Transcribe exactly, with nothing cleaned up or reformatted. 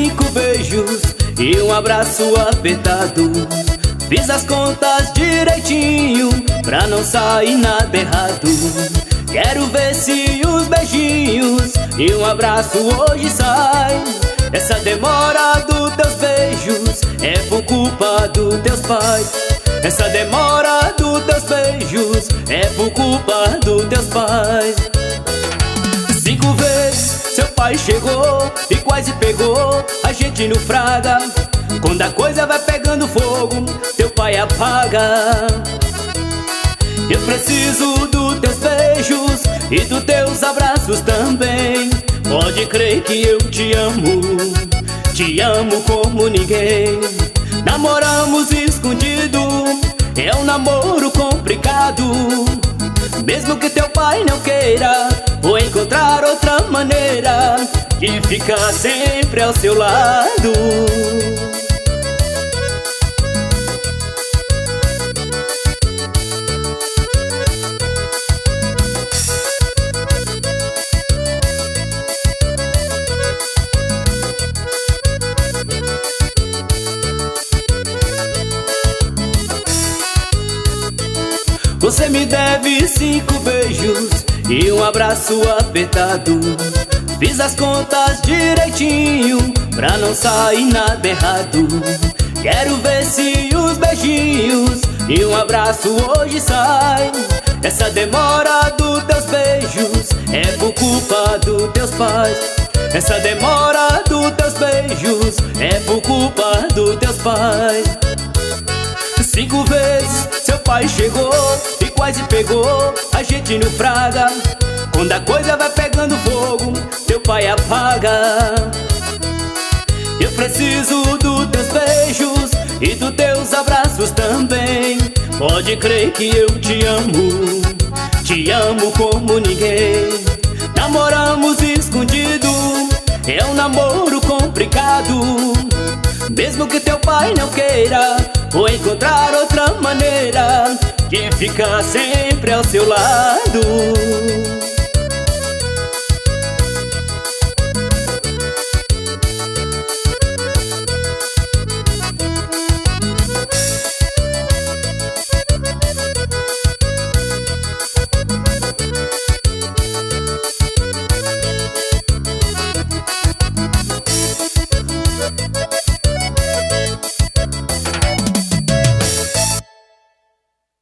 cinco beijos e um abraço apertado. Fiz as contas direitinho pra não sair nada errado. Quero ver se os beijinhos e um abraço hoje saem. Essa demora dos teus beijos é por culpa dos teus pais. Essa demora dos teus beijos é por culpa dos teus pais. Cinco vezes seu pai chegou e quase pegou a gente no fraga. Quando a coisa vai pegando fogo, teu pai apaga. Eu preciso dos teus beijos e dos teus abraços também. Pode crer que eu te amo, te amo como ninguém. Namoramos escondido, é um namoro complicado. Mesmo que teu pai não queira, vou encontrar outra maneira de ficar sempre ao seu lado. Você me deve cinco beijos e um abraço apertado. Fiz as contas direitinho pra não sair nada errado. Quero ver se os beijinhos e um abraço hoje saem. Essa demora dos teus beijos é por culpa dos teus pais. Essa demora dos teus beijos é por culpa dos teus pais. Cinco vezes seu pai chegou e quase pegou a gente no fraga. Quando a coisa vai pegando fogo, teu pai apaga. Eu preciso dos teus beijos e dos teus abraços também. Pode crer que eu te amo, te amo como ninguém. Namoramos escondido, é um namoro complicado. Mesmo que teu pai não queira, vou encontrar outra maneira de ficar sempre ao seu lado.